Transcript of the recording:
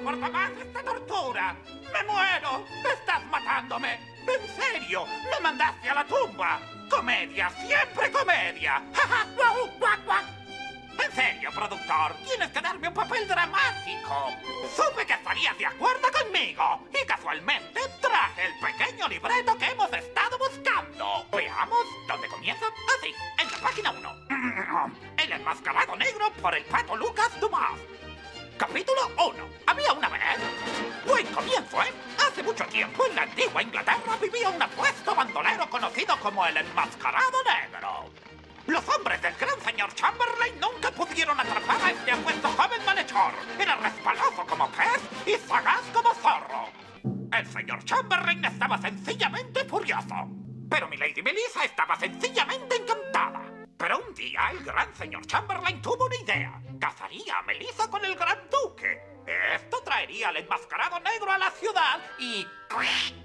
soporto más esta tortura. ¡Me muero! ¡Estás matándome! ¡En serio! ¡Me mandaste a la tumba! ¡Comedia! ¡Siempre comedia! ¡Ja, ja! ¡Guau, guau, guau! En serio, productor, tienes que darme un papel dramático. Supe que estarías de acuerdo conmigo. Y casualmente traje el pequeño libreto que hemos estado buscando. Veamos dónde comienza. Así, en la página 1. El enmascarado negro por el pato Lucas Dumas. Capítulo 1. Había una vez. Buen comienzo, ¿eh? Hace mucho tiempo en la antigua Inglaterra vivía un apuesto bandolero conocido como el enmascarado negro. Los hombres del gran señor Chamberlain nunca pudieron atrapar a este apuesto joven malhechor. Era resbaloso como pez y sagaz como zorro. El señor Chamberlain estaba sencillamente furioso. Pero mi Lady Melissa estaba sencillamente encantada. Pero un día el gran señor Chamberlain tuvo una idea. Casaría a Melissa con el gran duque. Esto traería al enmascarado negro a la ciudad y...